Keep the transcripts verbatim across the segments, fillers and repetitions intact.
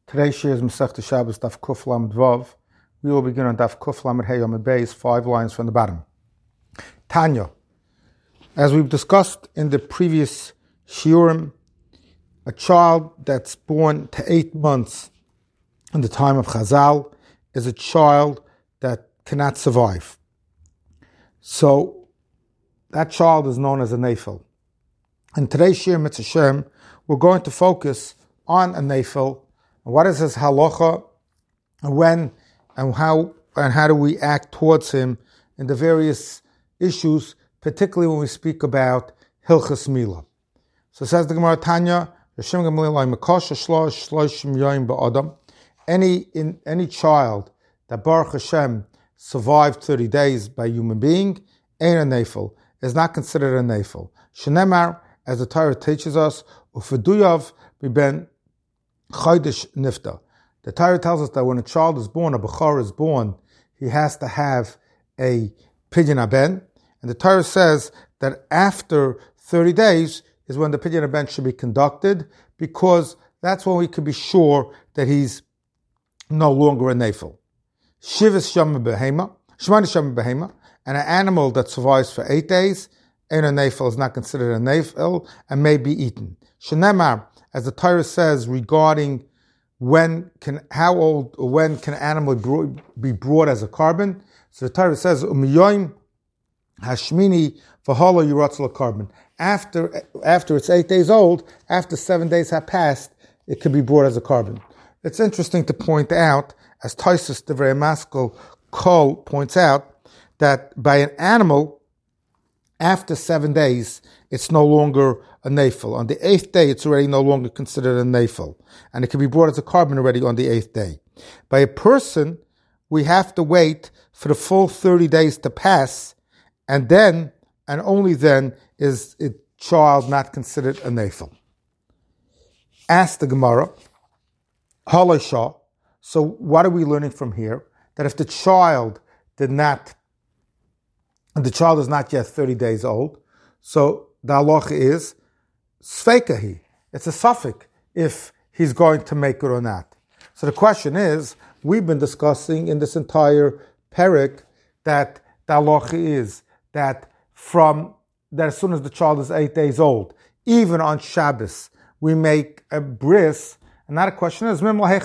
Today's shir is Masechta Shabbos Daf Kuf Lamed Vav. We will begin on Daf Kuf Lamed Hey Amud Beis, five lines from the bottom. Tanya, as we've discussed in the previous shiurim, a child that's born to eight months in the time of Chazal is a child that cannot survive. So that child is known as a nefil. In today's shir Mitzvah Shem, we're going to focus on a nefil. What is his halacha, and when, and how, and how do we act towards him in the various issues, particularly when we speak about Hilchas Mila. So says the Gemara Tanya, any in any child that Baruch Hashem survived thirty days by a human being, ain't a nefil, is not considered a nefil. Shenemar, as the Torah teaches us, ufaduyav biben Chodesh Nifta. The Torah tells us that when a child is born, a Bechor is born, he has to have a Pidyon Haben. And the Torah says that after thirty days is when the Pidyon Haben should be conducted, because that's when we can be sure that he's no longer a nefil. Shivas Shama Behema, Shmani Shama Behema, and an animal that survives for eight days, ain't a nefil, is not considered a nefil, and may be eaten. Shenemar, as the Torah says regarding when can, how old, or when can an animal be brought as a carbon. So the Torah says, "Umiyoim hashmini v'halo yiratzla carbon." After after it's eight days old, after seven days have passed, it could be brought as a carbon. It's interesting to point out, as Taisus the very Maskell Kol points out, that by an animal, after seven days, it's no longer a nefil. On the eighth day, it's already no longer considered a nefil. And it can be brought as a carbon already on the eighth day. By a person, we have to wait for the full thirty days to pass, and then, and only then, is a child not considered a nefil. Ask the Gemara, Halashah. So what are we learning from here? That if the child did not, the child is not yet thirty days old, so the halacha is Sveikahi. It's a suffix if he's going to make it or not. So the question is, we've been discussing in this entire perik that the halacha is that from that as soon as the child is eight days old, even on Shabbos, we make a bris. And now the question is,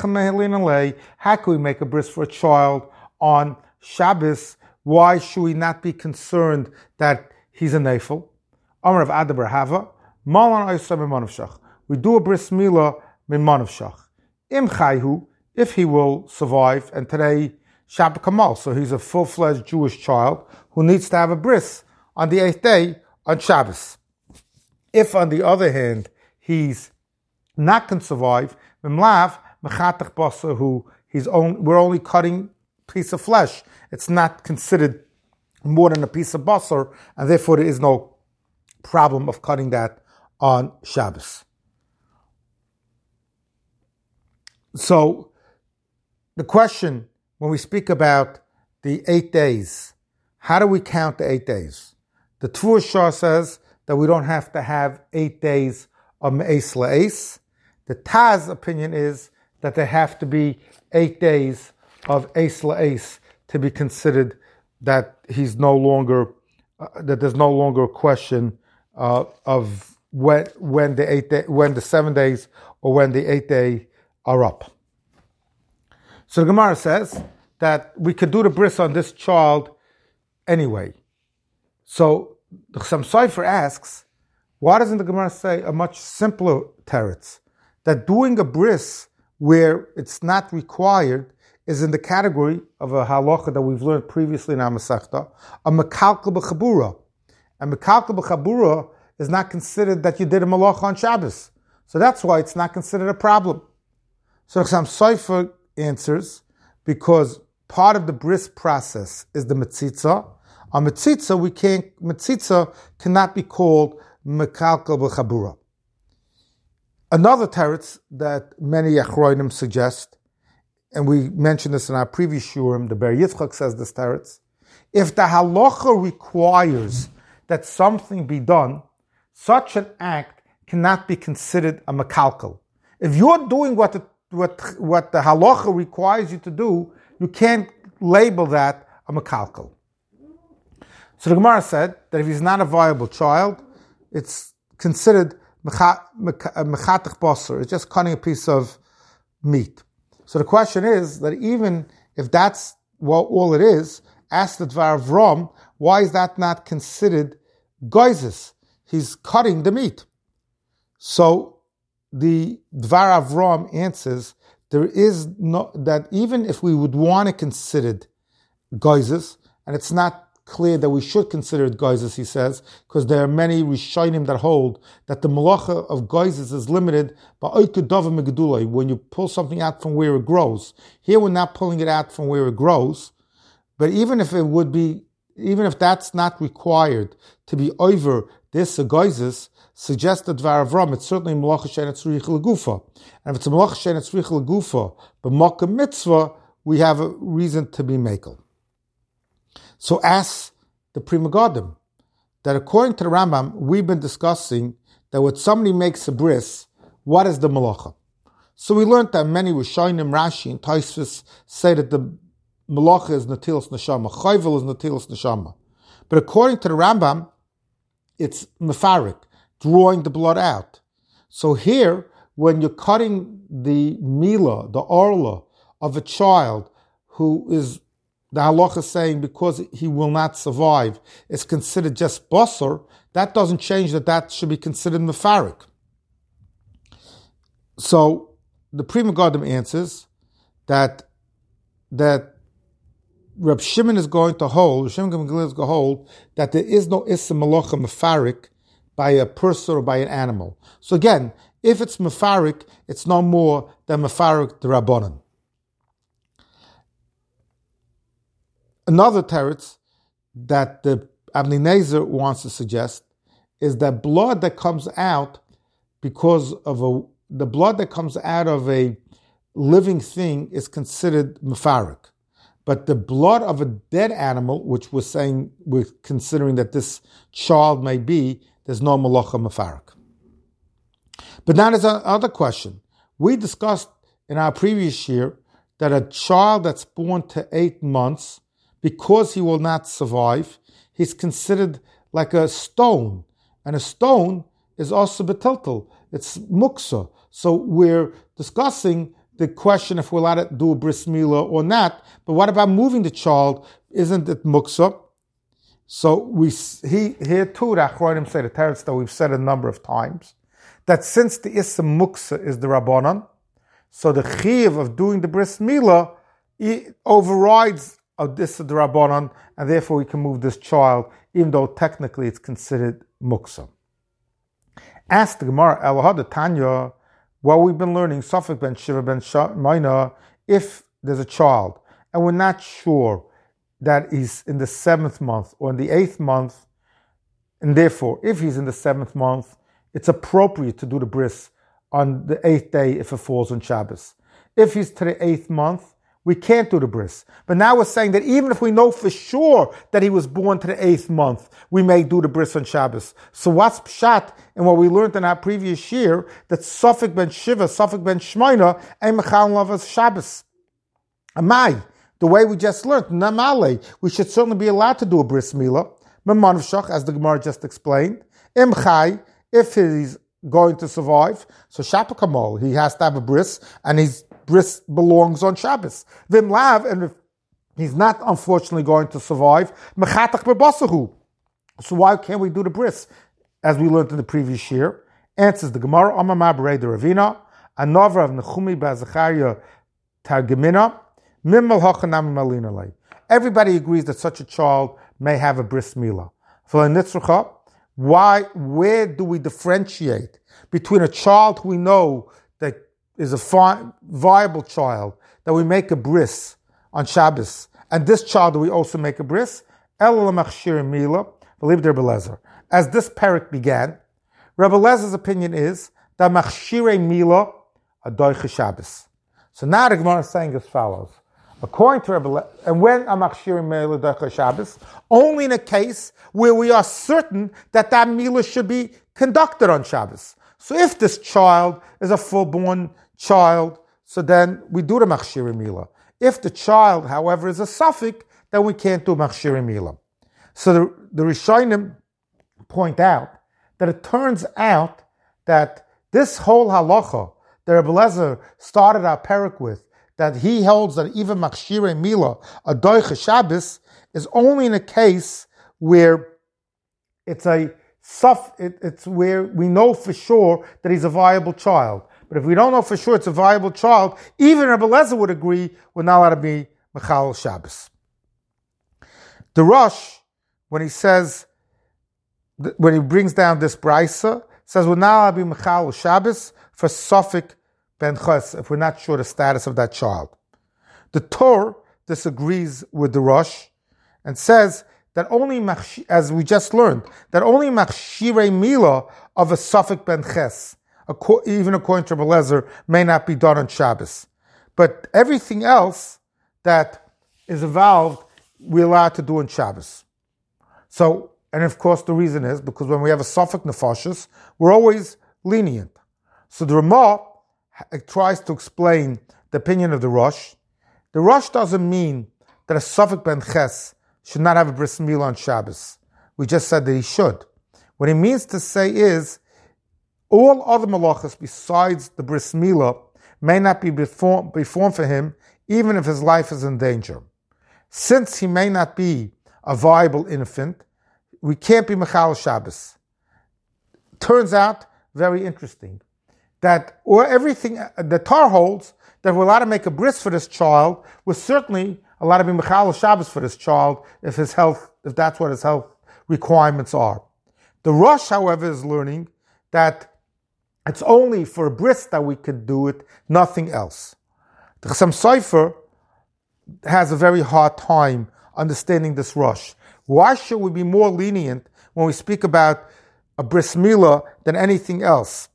how can we make a bris for a child on Shabbos? Why should we not be concerned that he's a nefil? Amar of Adabar Hava, Malan Oisra Mimanavshach. We do a bris milah Mimanavshach. Im Chayhu, if he will survive, and today Shabbat Kamal, so he's a full-fledged Jewish child who needs to have a bris on the eighth day on Shabbos. If, on the other hand, he's not going to survive, Mimlav Mechatach Basar, who he's only, we're only cutting a piece of flesh. It's not considered more than a piece of basar, and therefore there is no problem of cutting that on Shabbos. So, the question, when we speak about the eight days, how do we count the eight days? The Tvur Shah says that we don't have to have eight days of Me'es La'es. The Taz opinion is that there have to be eight days of Eis La'es to be considered that he's no longer, uh, that there's no longer a question uh, of when when the eight day, when the seven days or when the eight day are up. So the Gemara says that we could do the bris on this child anyway. So the Chassam Sofer asks, why doesn't the Gemara say a much simpler teretz, that doing a bris where it's not required is in the category of a halacha that we've learned previously in our Masechta, a mekalkel b'chabura. And mekalkel b'chabura is not considered that you did a malacha on Shabbos. So that's why it's not considered a problem. So Chassam Sofer answers, because part of the bris process is the metzitza. On metzitza, we can't, metzitza cannot be called mekalkel b'chabura. Another teretz that many Achronim suggest, and we mentioned this in our previous shurim, the Ber Yitzchak says this teretz, if the halacha requires that something be done, such an act cannot be considered a mekalkel. If you're doing what the what what the halacha requires you to do, you can't label that a mekalkel. So the Gemara said that if he's not a viable child, it's considered mechatech basar. It's just cutting a piece of meat. So the question is that even if that's what all it is, ask the Dvar Avram, why is that not considered goizes? He's cutting the meat. So the Dvar Avram answers, there is no, that even if we would want to consider it goizes, and it's not clear that we should consider it goizes, he says, because there are many Rishonim that hold that the malacha of goizes is limited by oikudava megedulai, when you pull something out from where it grows. Here we're not pulling it out from where it grows, but even if it would be, even if that's not required to be over this goizes, suggested Dvar Avram, it's certainly malacha she'en tzrich legufa. And if it's a malacha she'en tzrich legufa, but makom mitzvah, we have a reason to be makel. So ask the Pri Megadim that according to the Rambam, we've been discussing that when somebody makes a bris, what is the malacha? So we learned that many Rishonim, Rashi, and Tosfos say that the malacha is natilas neshama, chayvel is natilas neshama. But according to the Rambam, it's mefarik, drawing the blood out. So here, when you're cutting the mila, the orla of a child who is, the halacha is saying because he will not survive, it's considered just basar, that doesn't change that that should be considered mefarik. So the Pri Megadim answers that that Reb Shimon is going to hold, Shimon Gamliel is going to hold that there is no issa malacha mefarik by a person or by an animal. So again, if it's mefarik, it's no more than mefarik the Rabbanan. Another teretz that the Avnei Nezer wants to suggest is that blood that comes out because of a the blood that comes out of a living thing is considered mefarik. But the blood of a dead animal, which we're saying, we're considering that this child may be, there's no malacha mefarik. But now there's another question. We discussed in our previous year that a child that's born to eight months, because he will not survive, he's considered like a stone. And a stone is also betiltel. It's muksa. So we're discussing the question if we're allowed to do a bris milah or not. But what about moving the child? Isn't it muksa? So we he here too, the Achronim say the teretz that we've said a number of times, that since the issa muksa is the Rabbanan, so the chiyuv of doing the bris milah overrides of this the Rabbanan, and therefore we can move this child, even though technically it's considered muksa. Ask the Gemara, Elahad Tanya, well, we've been learning Safek ben Shiva ben Shmaina, if there's a child, and we're not sure that he's in the seventh month or in the eighth month, and therefore, if he's in the seventh month, it's appropriate to do the bris on the eighth day if it falls on Shabbos. If he's to the eighth month, we can't do the bris. But now we're saying that even if we know for sure that he was born to the eighth month, we may do the bris on Shabbos. So what's pshat in what we learned in our previous year, that Safek ben Shiva, Safek ben Shmaina, and Mechal Lavas Shabbos? Amai, the way we just learned, Namale, we should certainly be allowed to do a bris milah. Memanvshach, as the Gemara just explained. Imchai, if he's going to survive, so Shapakamal, he has to have a bris, and his bris belongs on Shabbos. Vim lav, and if he's not unfortunately going to survive, mechatach bebasahu. So why can't we do the bris, as we learned in the previous year? Answers the Gemara, Amamah B'rei de Ravina, Anavra of Nechumi B'Zachariah Targemina, Mimal Hachanam Malinalei. Everybody agrees that such a child may have a bris milah. For a nitzrucha, why, where do we differentiate between a child who we know that is a fi- viable child, that we make a bris on Shabbos, and this child that we also make a bris? El Machshir Mila, believe Rebbe Lezer. As this parak began, Rebbe Lezer's opinion is that Machshir Mila a doiche Shabbos. So now the Gemara is saying as follows. According to Rebbe Lezer, and when a Machshir Mila doiche Shabbos, only in a case where we are certain that that Mila should be conducted on Shabbos. So if this child is a full-born child, so then we do the machshiri mila. If the child, however, is a suffix, then we can't do machshiri mila. So the, the Rishonim point out that it turns out that this whole halacha that Rebbe Lezer started our parak with, that he holds that even machshire mila, a doicha Shabbos, is only in a case where it's a suff, it, it's where we know for sure that he's a viable child. But if we don't know for sure it's a viable child, even Rebbe Lezer would agree we're not allowed to be mechal Shabbos. The Rosh, when he says, when he brings down this brisa, says we're not allowed to be mechal Shabbos for suffix ben ches, if we're not sure the status of that child. The Torah disagrees with the Rosh and says that only, as we just learned, that only machshirei mila of a suffix ben ches, even according to Rebbe Lezer, may not be done on Shabbos. But everything else that is evolved, we're allowed to do on Shabbos. So, and of course the reason is because when we have a suffix nefashos, we're always lenient. So the Ramah tries to explain the opinion of the Rosh. The Rosh doesn't mean that a suffix ben ches should not have a bris milah on Shabbos. We just said that he should. What he means to say is, all other malachas besides the bris milah may not be performed for him, even if his life is in danger. Since he may not be a viable infant, we can't be mechal Shabbos. Turns out, very interesting, that or everything the Torah holds that we're allowed to make a bris for this child, we're certainly allowed to be mechal Shabbos for this child if his health, if that's what his health requirements are. The Rosh, however, is learning that it's only for a bris that we could do it, nothing else. The Chassam Sofer has a very hard time understanding this Rosh. Why should we be more lenient when we speak about a bris milah than anything else?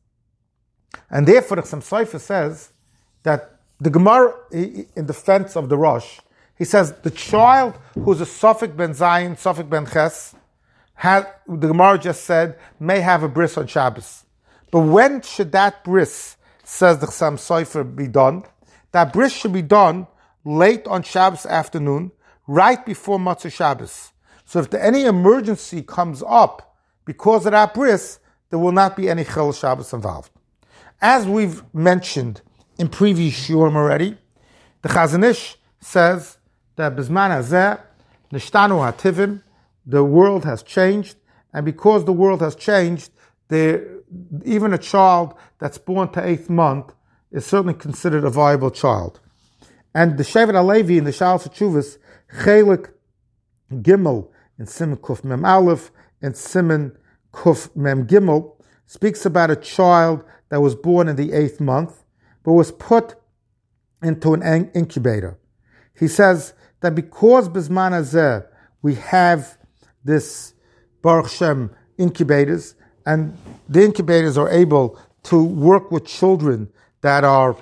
And therefore, the Chassam Sofer says that the Gemara, in defense of the Rosh, he says the child who's a suffix ben zayin, suffix ben ches, has, the Gemara just said, may have a bris on Shabbos. But when should that bris, says the Chassam Sofer, be done? That bris should be done late on Shabbos afternoon, right before Matzah Shabbos. So if there, any emergency comes up because of that bris, there will not be any Chil Shabbos involved. As we've mentioned in previous shiurim already, the Chazon Ish says that Bizman Hazeh, Nishtanu Hativim, the world has changed, and because the world has changed, there, even a child that's born to eighth month is certainly considered a viable child. And the Shevet HaLevi in the Shalos HaTshuvos, Chelik Gimel in Siman Kuf Mem Aleph and Siman Kuf Mem Gimel speaks about a child that was born in the eighth month, but was put into an incubator. He says that because Bizman Hazeh we have this Baruch Shem incubators, and the incubators are able to work with children that are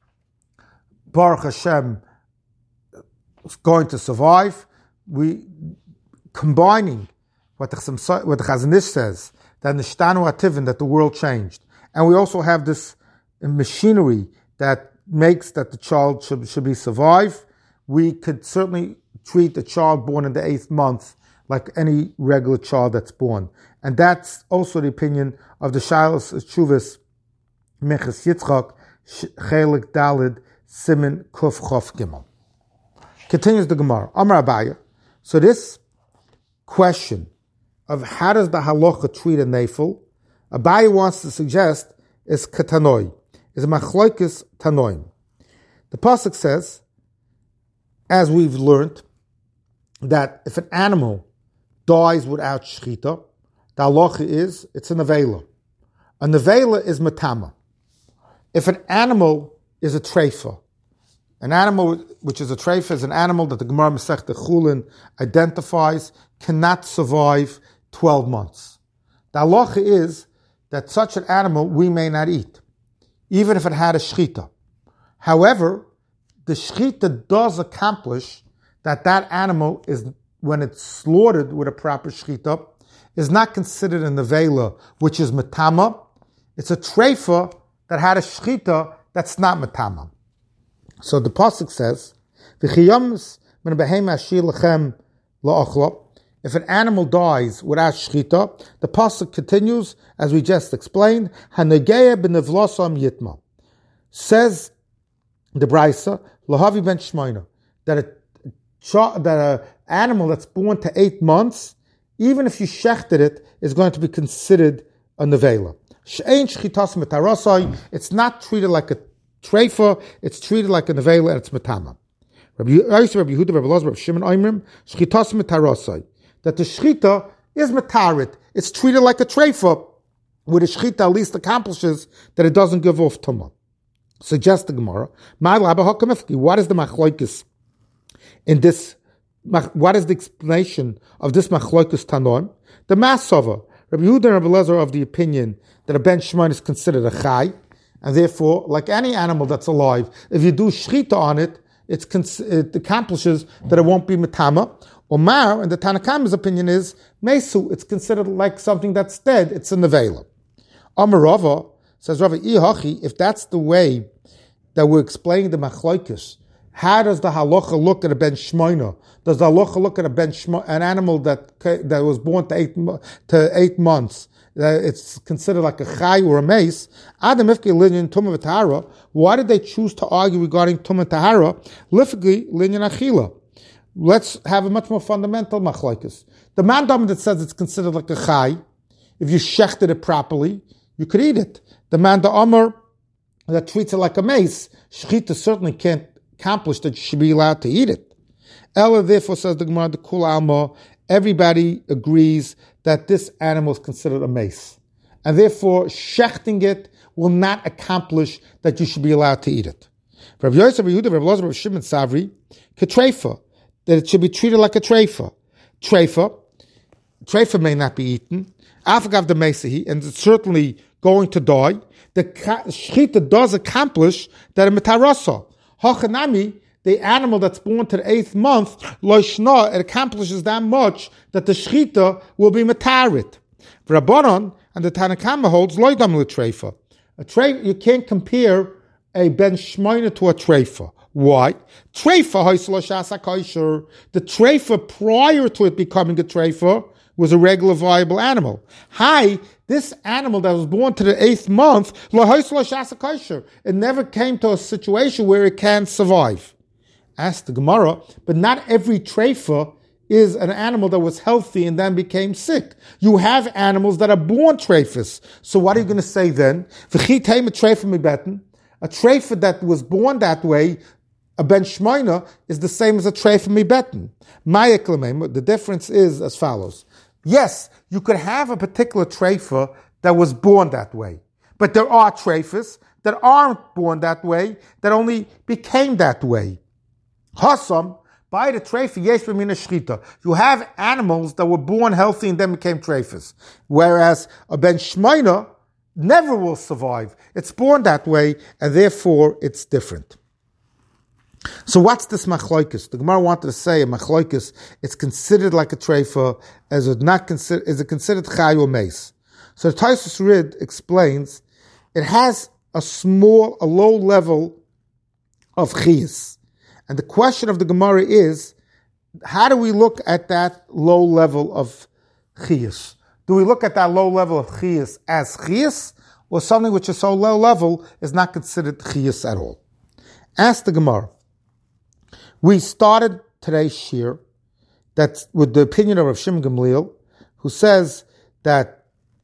Baruch Hashem going to survive. We combining what the, what the Chazon Ish says, that Nishtanu Hativin, that the world changed, and we also have this machinery that makes that the child should, should be survived. We could certainly treat a child born in the eighth month like any regular child that's born. And that's also the opinion of the Shalos HaTshuvos Minchas Yitzchak, Chelik Dalid, Siman Kuf Chof Gimel. Continues the Gemara. Amar Abaya. So this question of how does the halacha treat a neifel, Abaya wants to suggest is katanoi, is machloikis tanoim. The pasuk says, as we've learned, that if an animal dies without shechita, the halacha is it's a nevela. A nevela is matama. If an animal is a treifa, an animal which is a treifa is an animal that the Gemara Masechta Chulin identifies cannot survive twelve months. The halacha is that such an animal we may not eat, even if it had a shechita. However, the shechita does accomplish that that animal is, when it's slaughtered with a proper shechita, is not considered a nevela, which is matama. It's a treifa that had a shechita that's not matama. So the pasuk says, "V'chiyams min behema ashir lechem la'achla." If an animal dies without shchita, the pasuk continues as we just explained. Hanegeya b'nevlosam yitma. Says the Brisa, Lahavi ben Shmoina, that a that a animal that's born to eight months, even if you shechted it, is going to be considered a nevela. It's not treated like a treifa, it's treated like a nevela and it's metama. Rabbi Yehuda, Rabbi Elazar, Rabbi Shimon Oimrim, shchitas metarosai. That the shchita is metarit. It's treated like a treifa, where the shchita at least accomplishes that it doesn't give off tumah. Suggests the Gemara, what is the machlokes in this? What is the explanation of this machlokes tanoim? The Masova, Rabbi Yehuda and Rabbi Elazar, are of the opinion that a ben shmoin is considered a chai, and therefore, like any animal that's alive, if you do shchita on it, it's, it accomplishes that it won't be metama. Omar, and the Tanakama's opinion is mesu. It's considered like something that's dead. It's a nevela. Amar Rava says, Rava ihachi. If that's the way that we're explaining the machlokes, how does the halacha look at a ben shmoina? Does the halacha look at a ben shmo, an animal that that was born to eight to eight months? That it's considered like a chai or a mace. Adam ifki linyan tumah v'tahara. Why did they choose to argue regarding tumah tahara? Lifki linyan achila. Let's have a much more fundamental machlokes. The mandam that says it's considered like a chai, if you shechted it properly, you could eat it. The manda amar that treats it like a mace, shechita certainly can't accomplish that you should be allowed to eat it. Ella therefore says the Gemara, the Kul Alma, everybody agrees that this animal is considered a mace. And therefore, shechting it will not accomplish that you should be allowed to eat it. Rabbi Yosef, Rabbi Yehuda, Rabbi Elazar, Rabbi Shimon Savri, ketreifa, that it should be treated like a treifa. Treifa, treifa may not be eaten. Afagav the mesehi, and it's certainly going to die. The shechita does accomplish that a metarasa. Hachanami, the animal that's born to the eighth month, loishna, it accomplishes that much that the shechita will be metarit. Rabbanon and the Tanakama holds loidam l'treifa. A treifa, you can't compare a ben shmoina to a treifa. Why? Treifa hoislashasa kaisher. The treifa prior to it becoming a treifa was a regular viable animal. Hi, this animal that was born to the eighth month, it never came to a situation where it can survive. Asked the Gemara, but not every treifa is an animal that was healthy and then became sick. You have animals that are born treifas. So what are you going to say then? A treifa that was born that way, a ben shmoina, is the same as a treifa mibeten. The difference is as follows. Yes, you could have a particular treifa that was born that way. But there are treifas that aren't born that way, that only became that way. Hasam, by the treifa, yesh b'mina shchita. You have animals that were born healthy and then became treifas. Whereas a ben shmoina never will survive. It's born that way, and therefore it's different. So what's this machlokes? The Gemara wanted to say a machlokes, it's considered like a treifa, as it not consider, is it considered chai or mace? So the Taisus Rid explains, it has a small, a low level of chiyas. And the question of the Gemara is, how do we look at that low level of chiyas? Do we look at that low level of chiyas as chiyas, or something which is so low level is not considered chiyas at all? Ask the Gemara. We started today's shir that's with the opinion of Rav Shimon Gamliel, who says that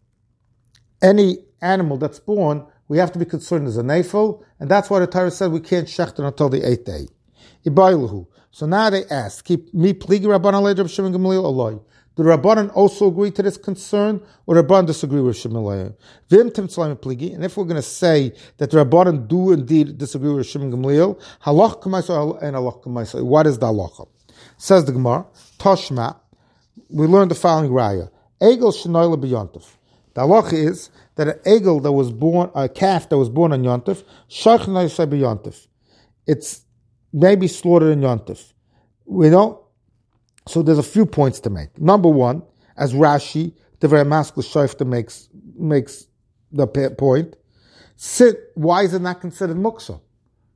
any animal that's born, we have to be concerned as a nafel, and that's why the Torah said we can't shecht it until the eighth day. Ibayluhu. So now they ask, keep me pligi Rabbanan later Rav Shimon Gamliel aloi. Do the Rabbanan also agree to this concern, or the Rabbanan disagree with Shimon Gamliel? Vim tim tzlaim pligi. And if we're going to say that the Rabbanan do indeed disagree with Shimon Gamliel, halach k'maisa and halach k'maisa. What is the halacha? Says the Gemara, Toshma. We learned the following raya: Egel shenoila b'yontif. The halacha is that an egel that was born, a calf that was born on yontif, shach noisai b'yontif. It's maybe slaughtered in yontif. We don't. So there's a few points to make. Number one, as Rashi, the very masculine Shofta makes makes the point, sit, why is it not considered muksa?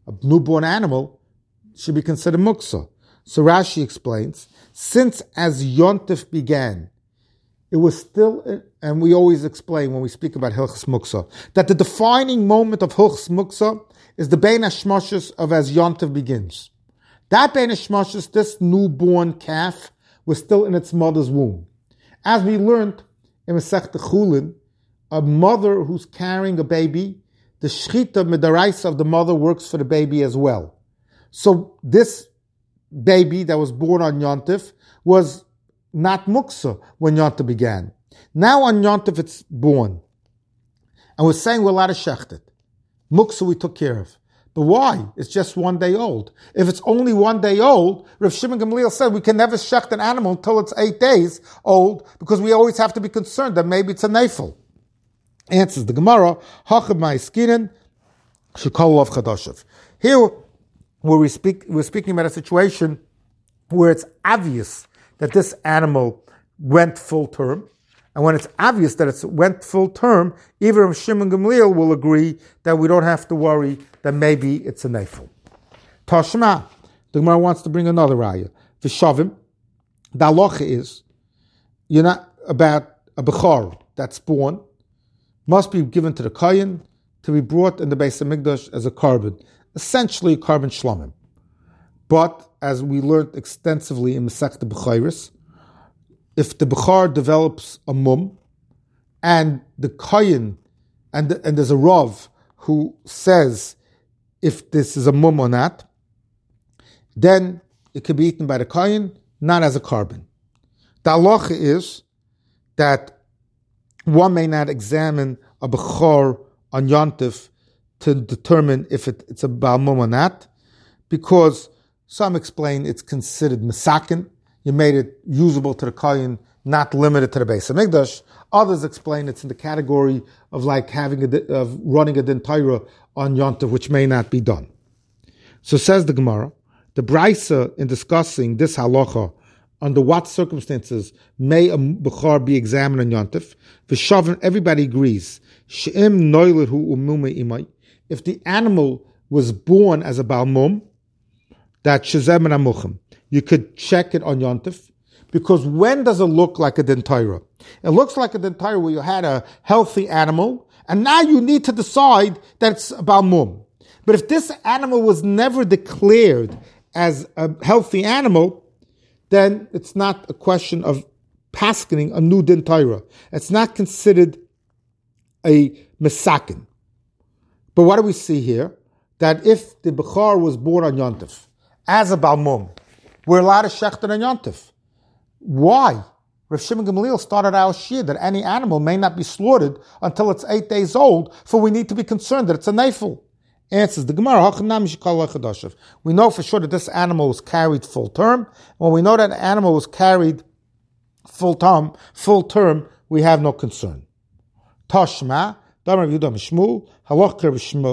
a newborn animal, should be considered muksa. So Rashi explains, since as Yontif began, it was still, and we always explain when we speak about Hilchas Muksa, that the defining moment of Hilchas Muksa is the Bein HaShmoshes of as Yontif begins. That Bein HaShmoshes, this newborn calf, was still in its mother's womb. As we learned in Masechta Chulin, a mother who's carrying a baby, the Shechita Midaraisa of the mother works for the baby as well. So this baby that was born on Yontif was not Muksa when Yontif began. Now on Yontif it's born. And we're saying we're allowed to shecht it. Muksa we took care of. But why? It's just one day old. If it's only one day old, Rav Shimon Gamliel said we can never shecht an animal until it's eight days old, because we always have to be concerned that maybe it's a nefel. Answers the Gemara, Hachab Ma'askinen, Shekol of Chadashav. Here, where we speak, we're speaking about a situation where it's obvious that this animal went full term, and when it's obvious that it went full term, even Rav Shimon Gamliel will agree that we don't have to worry that maybe it's a nefel. Tashma, the Gemara wants to bring another raya. V'shavim, the halacha is, you're not about a bechor that's born, must be given to the kohen to be brought in the Beis HaMikdash as a carbon, essentially a carbon shlomim. But, as we learned extensively in Masechta Bechayris, if the bechor develops a mum, and the kohen, and, the, and there's a rav who says if this is a mum or not, then it can be eaten by the kohen, not as a carbon. The halacha is that one may not examine a bechor on Yontif to determine if it, it's a Baal Mum or not, because some explain it's considered Mesakin. You made it usable to the Kohen, not limited to the Beis HaMikdash. Others explain it's in the category of like having a, of running a Din Torah on Yontif, which may not be done. So says the Gemara, the Braisa in discussing this halacha, under what circumstances may a Bechor be examined on Yontif, V'shavim, everybody agrees, She'im noilet hu umume imay, if the animal was born as a Baal Mum, that Shezem and Amuchim, you could check it on Yontif, because when does it look like a Din Torah? It looks like a Din Torah where you had a healthy animal, and now you need to decide that it's a Baal Mum. But if this animal was never declared as a healthy animal, then it's not a question of paskening a new Din Torah. It's not considered a Mesakin. But what do we see here? That if the Bechor was born on Yontif, as a Baal Mum, we're allowed to shechter on Yontif. Why? Rav Shimon Gamliel started our shir that any animal may not be slaughtered until it's eight days old, for we need to be concerned that it's a nefel. Answers the Gemara, we know for sure that this animal was carried full term. When we know that an animal was carried full term, full term, we have no concern. Tashma, the halacha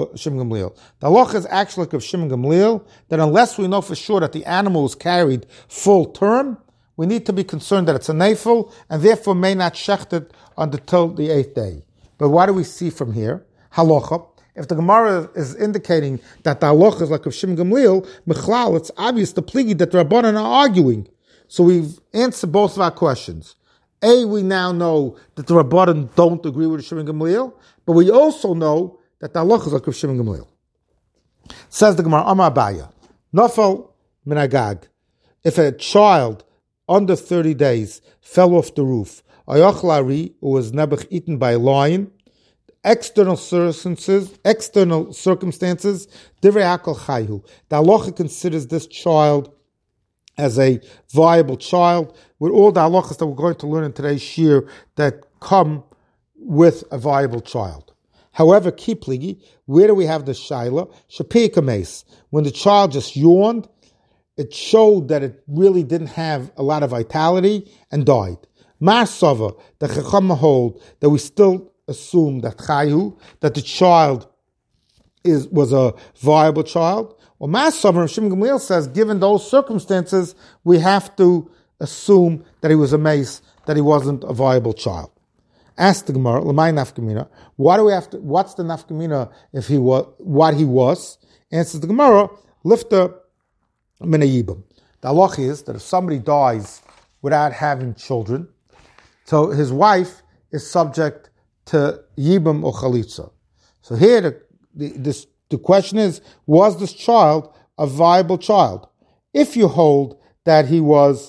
is actually like of Shimon Gamliel, that unless we know for sure that the animal was carried full term, we need to be concerned that it's a nefel, and therefore may not shecht it until the eighth day. But what do we see from here? Halacha. If the Gemara is indicating that the halacha is like of Shimon Gamliel, Mechlal, it's obvious the pligi that the Rabbanan are arguing. So we've answered both of our questions. A, we now know that the Rabbanan don't agree with Shimon Gamliel, but we also know that the halacha is like of Shimon Gamliel. Says the Gemara, Amar Abaya, Nafal Minagag, if a child under thirty days fell off the roof, Ayachlari, or was nebuch eaten by a lion, external circumstances, external circumstances, divrei hakol chayhu. The halacha considers this child as a viable child, with all the halachas that we're going to learn in today's shir that come with a viable child. However, kipligi, where do we have the shaila? Shapika mace. When the child just yawned, it showed that it really didn't have a lot of vitality and died. Marsava, the chacham hold that we still assume that chayu, that the child is was a viable child. Or Masavar, Shimon Gamliel says, given those circumstances, we have to assume that he was a mace, that he wasn't a viable child. Ask the Gemara, L'may nafkamina, why do we have to? What's the nafkamina if he was what he was? Answers the Gemara, lifta min hayibum. The halach is that if somebody dies without having children, so his wife is subject to yibum or chalitza. So here the, the, this, the question is, was this child a viable child? If you hold that he was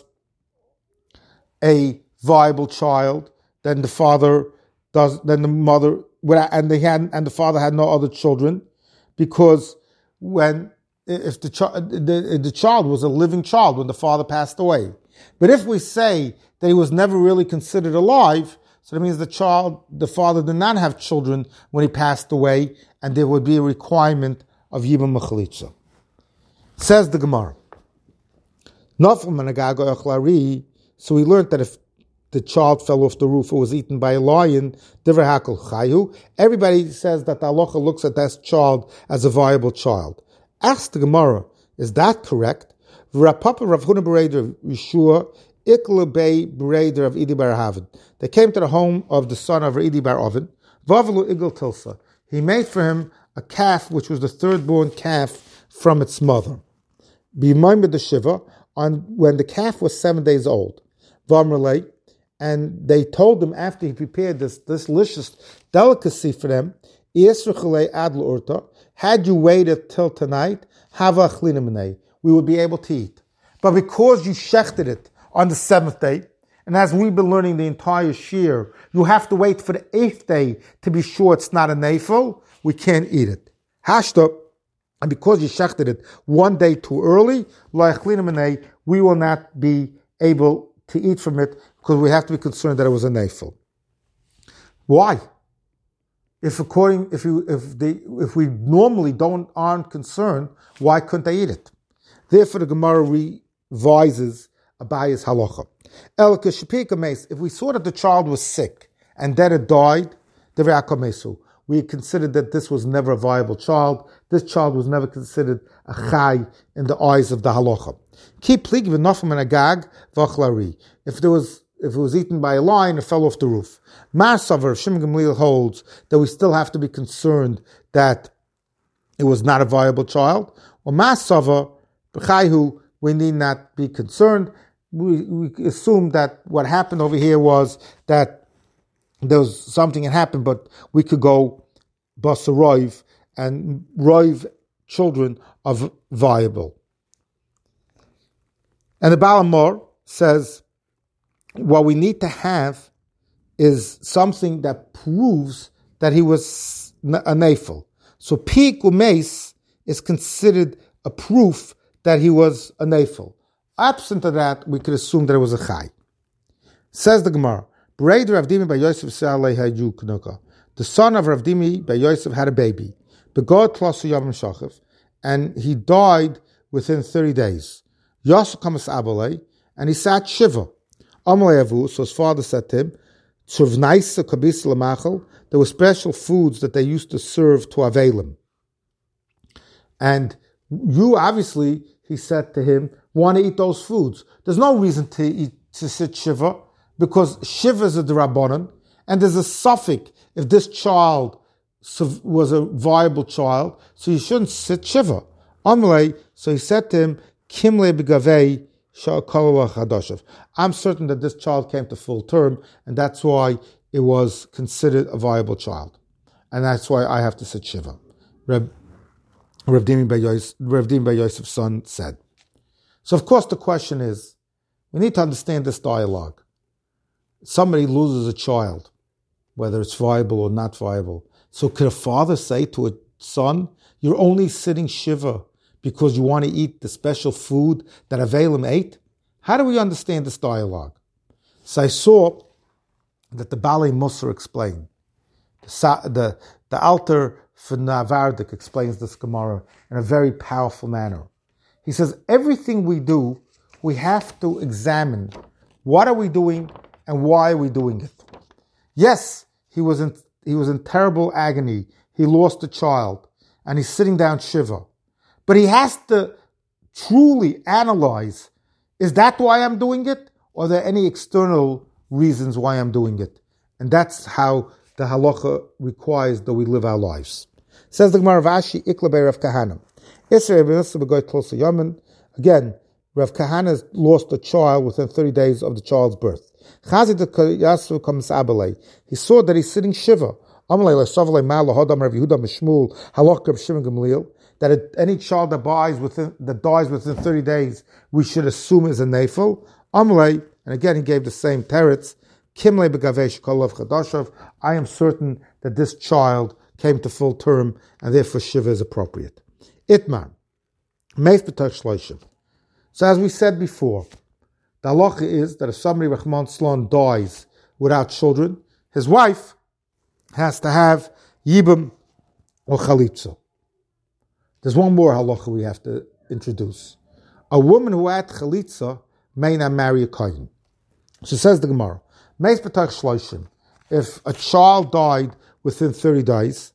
a viable child, then the father does, then the mother, and they had, and the father had no other children, because when if the, the the child was a living child when the father passed away. But if we say that he was never really considered alive, so that means the child, the father did not have children when he passed away, and there would be a requirement of yibum mechalitza. Says the Gemara. So we learned that if the child fell off the roof or was eaten by a lion, everybody says that the halacha looks at that child as a viable child. Ask the Gemara, is that correct? They came to the home of the son of Idi bar Oven. He made for him a calf, which was the third born calf from its mother. The Shiva, on when the calf was seven days old. And they told him after he prepared this, this delicious delicacy for them, had you waited till tonight, we would be able to eat. But because you shechted it on the seventh day, and as we've been learning the entire shear, you have to wait for the eighth day to be sure it's not a nafel, we can't eat it. Hashta, and because you shechted it one day too early, we will not be able to eat from it, because we have to be concerned that it was a nafel. Why? If according, if you, if they, if we normally don't aren't concerned, why couldn't they eat it? Therefore, the Gemara revises Abaya's halacha. If we saw that the child was sick and then it died, we considered that this was never a viable child. This child was never considered a chai in the eyes of the halacha. If there was, if it was eaten by a lion, it fell off the roof. Marsavar Shimon Gamliel holds that we still have to be concerned that it was not a viable child. Or Marsavar B'chayhu, we need not be concerned. We, we assume that what happened over here was that there was something that happened, but we could go basaroiv, and roiv children are viable. And the Balamor says, what we need to have is something that proves that he was a nafel. So pik umeis is considered a proof that he was a nafel. Absent of that, we could assume that it was a chai. Says the Gemara, the son of Rav Dimi by Yosef had a baby, and he died within thirty days. Yosef comes abale, and he sat shiva. So his father said to him, there were special foods that they used to serve to Avelim. And you obviously, he said to him, want to eat those foods. There's no reason to eat to sit shiva, because shiva is a drabanan, and there's a suffix if this child was a viable child, so you shouldn't sit shiva. Amalei, so he said to him, Kimle begavei sha'akalawa chadashav. I'm certain that this child came to full term, and that's why it was considered a viable child, and that's why I have to sit shiva. Reb Rav Dimi Bar Yosef's son said. So of course the question is, we need to understand this dialogue. Somebody loses a child, whether it's viable or not viable. So could a father say to a son, you're only sitting shiva because you want to eat the special food that Avelim ate? How do we understand this dialogue? So I saw that the Balei Musar explained. The, the, the Alter for Navardik explains this Gemara in a very powerful manner. He says, everything we do, we have to examine what are we doing and why are we doing it. Yes, he was in, he was in terrible agony. He lost a child and he's sitting down shiva. But he has to truly analyze, is that why I'm doing it? Or are there any external reasons why I'm doing it? And that's how the halacha requires that we live our lives. Says the Gemara, Vashi Ikla Rav Kahana. Again, Rav Kahana lost a child within thirty days of the child's birth. He saw that he's sitting shiva. That it, any child that dies within that dies within thirty days, we should assume is a nefel. And again, he gave the same teretz. I am certain that this child came to full term, and therefore shiva is appropriate. Itmar. So as we said before, the halacha is that if somebody, Rahman Slon, dies without children, his wife has to have yibum or chalitza. There's one more halacha we have to introduce. A woman who had chalitza may not marry a kohen. So says the Gemara, if a child died within thirty days,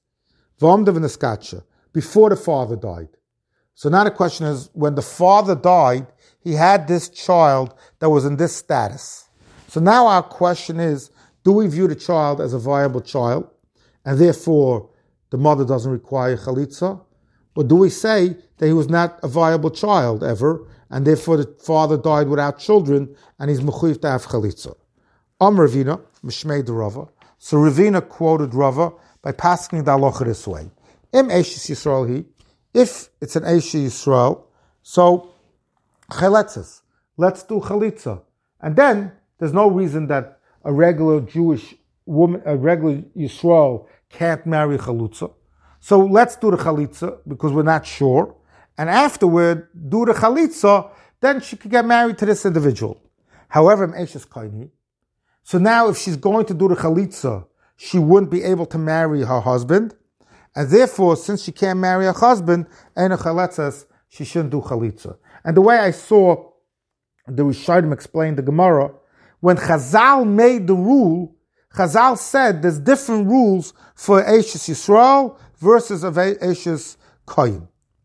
before the father died. So now the question is, when the father died, he had this child that was in this status. So now our question is, do we view the child as a viable child, and therefore the mother doesn't require chalitza? Or do we say that he was not a viable child ever, and therefore the father died without children, and he's mechuyev to have chalitza? Am Ravina, Mishmei de Rava. So Ravina quoted Rava by passing the halacha this way. Im Eishis Yisrael he, if it's an Eish Yisrael, so chaletzes, let's do chalitza. And then there's no reason that a regular Jewish woman, a regular Yisrael can't marry chalutza. So let's do the chalitza because we're not sure. And afterward, do the chalitza, then she could get married to this individual. However, M'eshes Kaini. So now if she's going to do the chalitza, she wouldn't be able to marry her husband. And therefore, since she can't marry her husband, and chaletzes, she shouldn't do chalitza. And the way I saw the Rishonim explain the Gemara, when Chazal made the rule, Chazal said there's different rules for Eishes Yisrael versus of Eishes Koyin.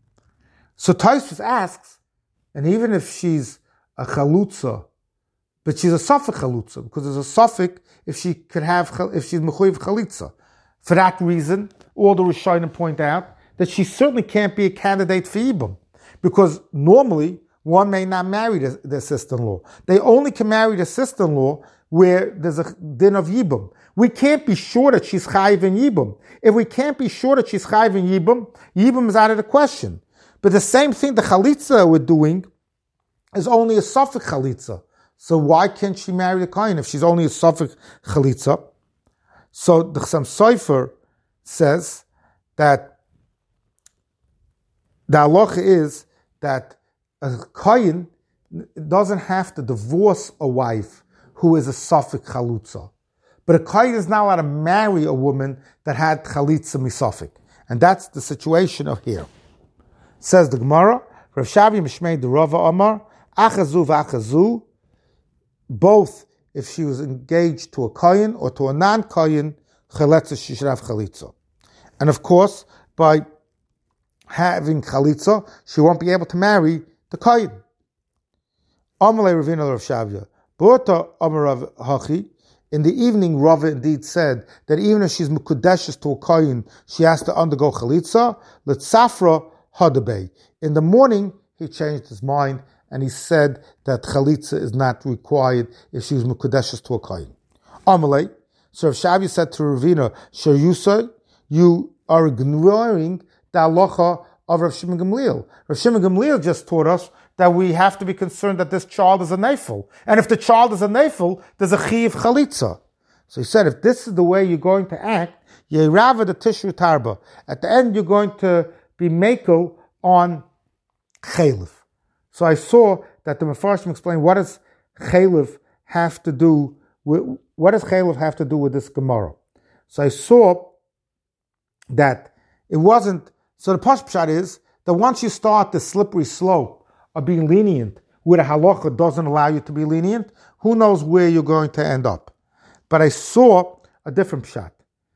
So Tosfos asks, and even if she's a chalutza, but she's a suffix chalutza, because there's a suffix if she could have, if she's mechuyev chalitza. For that reason, all the Rishonim point out that she certainly can't be a candidate for Yibum, because normally one may not marry the, the sister-in-law. They only can marry the sister-in-law where there's a din of Yibum. We can't be sure that she's chayiv in Yibum. If we can't be sure that she's chayiv in Yibum, Yibum is out of the question. But the same thing the chalitza we're doing is only a suffix chalitza. So why can't she marry the kohen if she's only a suffix chalitza? So the Chassam Sofer says that the halacha is that a kohen doesn't have to divorce a wife who is a suffix chalutza. But a kohen is not allowed to marry a woman that had chalitza misafik. And that's the situation of here. Says the Gemara, Rav Shavi Mishmei de Rava Amar, Achazu v'achazu, both if she was engaged to a kohen or to a non-kohen, chalitza, she should have chalitza. And of course, by having chalitza, she won't be able to marry the kohen. Amalei Ravina Rav Shavia, B'ota Amar Rav Hachi. In the evening, Rava indeed said that even if she's mukudeshes to a kohen, she has to undergo chalitza. L'tzafra hadabei. In the morning, he changed his mind and he said that chalitza is not required if she was mukudeshes to a kohen. Amalei. So Rav Shavi said to Ravina, Shayusay, you are ignoring the halacha of Rav Shimon Gamliel. Rav Shimon Gamliel just taught us that we have to be concerned that this child is a nefel. And if the child is a nefel, there's a chiv chalitza. So he said, if this is the way you're going to act, yeirava the tishru tarba. At the end, you're going to be mekel on chaylev. So I saw that the Mefarshim explained, what does chaylev have to do with, what does chaylev have to do with this Gemara? So I saw that it wasn't, so the Pashut Pshat is that once you start the slippery slope of being lenient, where the halacha doesn't allow you to be lenient, who knows where you're going to end up. But I saw a different pshat.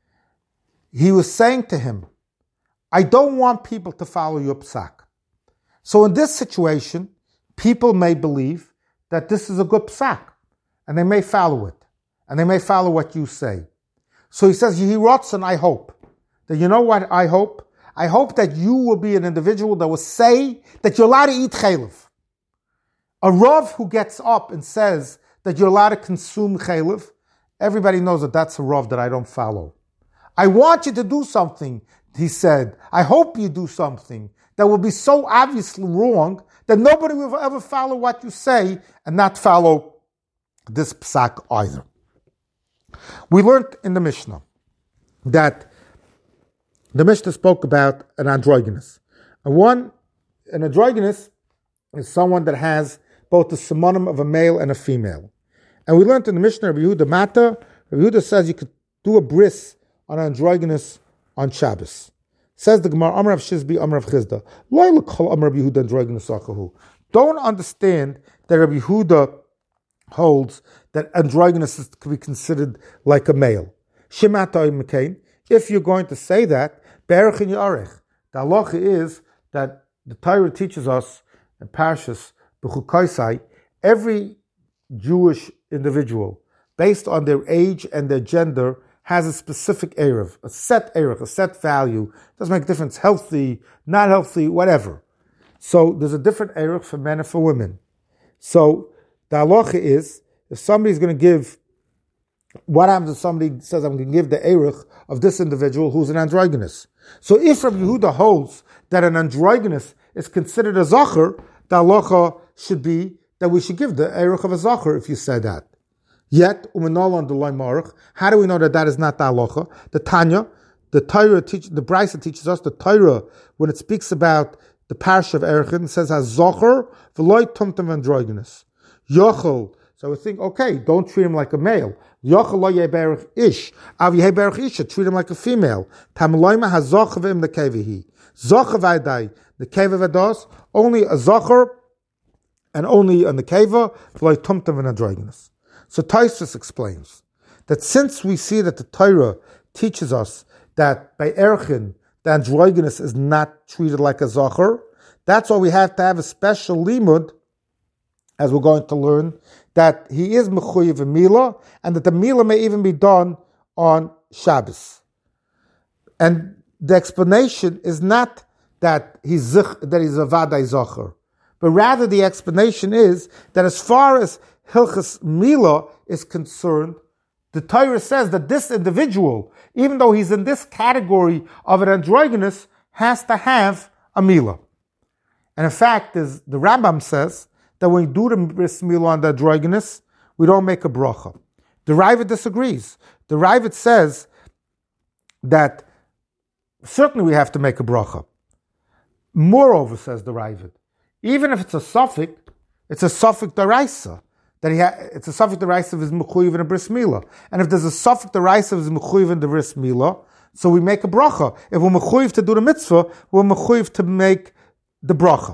He was saying to him, I don't want people to follow your psak. So in this situation, people may believe that this is a good psak, and they may follow it, and they may follow what you say. So he says, Yehi Ratzon, I hope. That you know what I hope? I hope that you will be an individual that will say that you're allowed to eat chaylev. A Rav who gets up and says that you're allowed to consume chaylev, everybody knows that that's a Rav that I don't follow. I want you to do something, he said. I hope you do something that will be so obviously wrong that nobody will ever follow what you say and not follow this psak either. We learned in the Mishnah that the Mishnah spoke about an androgynous. And one, an androgynous is someone that has both the simonim of a male and a female. And we learned in the Mishnah, Rabbi Yehuda Mata, Rabbi Yehuda says you could do a bris on an androgynous on Shabbos. Says the Gemara, Amar Rav Shizbi, Amar Rav Chizda, Lo l'kol Amar Rabbi Yehuda androgynous akahu. Don't understand that Rabbi Yehuda holds that androgynous is to be considered like a male. Shemata Mekain. If you're going to say that, Berach in Yarech. The halacha is that the Torah teaches us in Parshas B'chukaisai, every Jewish individual, based on their age and their gender, has a specific erev, a set erev, a set value. Doesn't make a difference, healthy, not healthy, whatever. So there's a different erev for men and for women. So the halacha is, if somebody's going to give, what happens if somebody says, I'm going to give the erev of this individual who's an androgynous? So if Rabbi Yehuda holds that an androgynous is considered a zacher, the halacha should be that we should give the erev of a zacher if you say that. Yet, umenol on the loy marach, how do we know that that is not the halacha? The Tanya, the Torah teach, the Brisa teaches us, the Torah, when it speaks about the parsha of Erechin, says has zacher v'loy tumtum androgynous. Yochel. So we think, okay, don't treat him like a male. Yochel lo yeberach ish. Av yeberach isha, treat him like a female. Tamaloyma has zacher v'im the kevihi. Zacher v'adai, the keva v'ados, only a zacher, and only a nekeva v'loy tumtum and androgynous. So Tosfos explains that since we see that the Torah teaches us that by Erchin, the androgynous is not treated like a zacher, that's why we have to have a special limud, as we're going to learn, that he is mechuyev mila, and that the mila may even be done on Shabbos. And the explanation is not that he's that he's a vadai zacher, but rather the explanation is that as far as Hilchas Mila is concerned, the Torah says that this individual, even though he's in this category of an androgynous, has to have a Mila. And in fact, the Rambam says that when we do the bris Mila on the androgynous, we don't make a bracha. The Ravid disagrees. The Ravid says that certainly we have to make a bracha. Moreover, says the Ravid, even if it's a suffix, it's a suffix daraisa. That he ha- it's a suffix deraisa of his mechuyev and a bris mila. And if there's a suffix deraisa of his mechuyev and the bris mila, so we make a bracha. If we're mechuyev to do the mitzvah, we're mechuyev to make the bracha.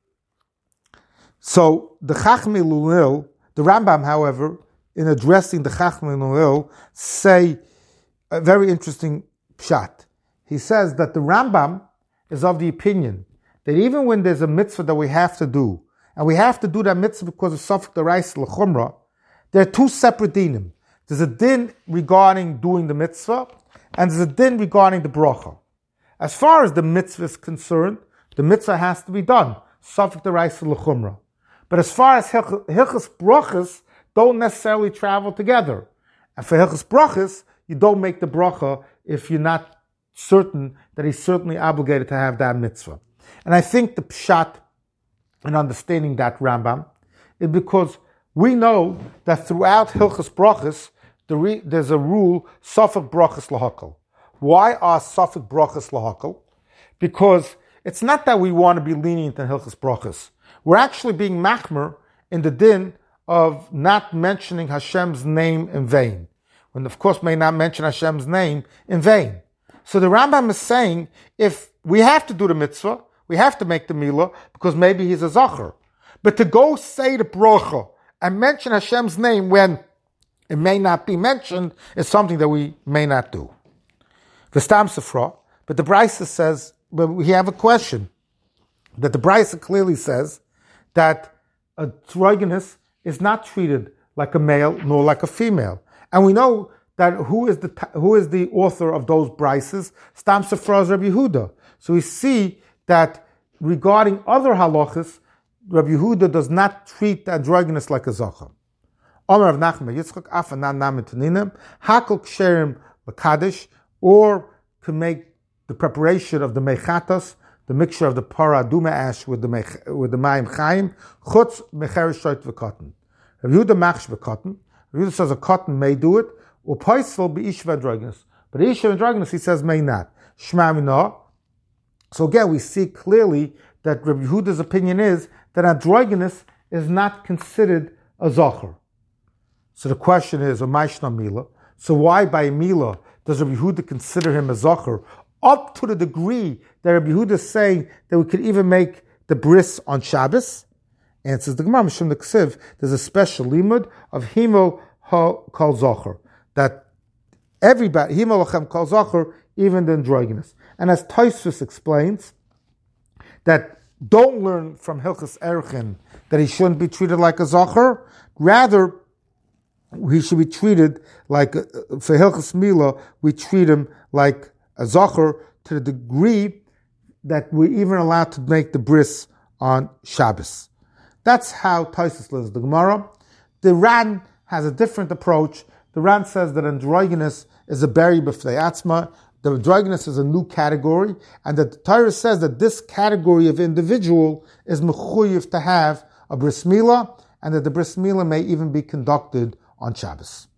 So the Chachmei Lulil, the Rambam, however, in addressing the Chachmei Lulil, say a very interesting pshat. He says that the Rambam is of the opinion that even when there's a mitzvah that we have to do, and we have to do that mitzvah because of Safek D'Oraisa L'Chumra, there are two separate dinim. There's a din regarding doing the mitzvah, and there's a din regarding the bracha. As far as the mitzvah is concerned, the mitzvah has to be done, Safek D'Oraisa L'Chumra. But as far as Hilchas Brachas, don't necessarily travel together. And for Hilchas Brachas, you don't make the bracha if you're not certain that he's certainly obligated to have that mitzvah. And I think the pshat and understanding that Rambam is because we know that throughout Hilchas Brachas, the re, there's a rule, Safek Brachas Lahakal. Why are Safek Brachas Lahakal? Because it's not that we want to be lenient in Hilchas Brachas. We're actually being machmer in the din of not mentioning Hashem's name in vain. When of course may not mention Hashem's name in vain. So the Rambam is saying, if we have to do the mitzvah, we have to make the milah because maybe he's a zacher. But to go say the bracha and mention Hashem's name when it may not be mentioned is something that we may not do. The Stam Sifra, but the Brisa says, but we have a question, that the Brisa clearly says that a androgynous is not treated like a male nor like a female. And we know that who is the who is the author of those Brises? Stam Sifra is Rabbi Yehuda. So we see that regarding other halachas, Rabbi Yehuda does not treat the androgynous like a zachar. Omer of Nachman Yitzchak afanan namin taninim hakol ksherim l'kadosh, or to make the preparation of the mechatos, the mixture of the para duma ash with the mech, with the mayim chaim, chutz mecheres shoyt v'cotton. Rabbi Yehuda machsh v'cotton. Rabbi Yehuda says a cotton may do it, or poisel b'ish v'androgynous. But ish v'androgynous, he says, may not. Shma minah. So again, we see clearly that Rabbi Yehuda's opinion is that androgynous is not considered a zachar. So the question is, Umayshna Mila. So why by Mila does Rabbi Yehuda consider him a zachar, up to the degree that Rabbi Yehuda is saying that we could even make the bris on Shabbos? And it says the Gemara Mishum the Ksiv, there's a special limud of Himo Kol Zachar, that everybody, Himo Lachem Kol Zachar, even the androgynous. And as Tosfos explains, that don't learn from Hilchas Erchin that he shouldn't be treated like a zachar, rather he should be treated like, for Hilchas Mila, we treat him like a zachar to the degree that we're even allowed to make the bris on Shabbos. That's how Tosfos learns the Gemara. The Ran has a different approach. The Ran says that androgynous is a beri b'fnei atzma. The androgynous is a new category, and that the Torah says that this category of individual is mechuyev to have a bris milah, and that the bris milah may even be conducted on Shabbos.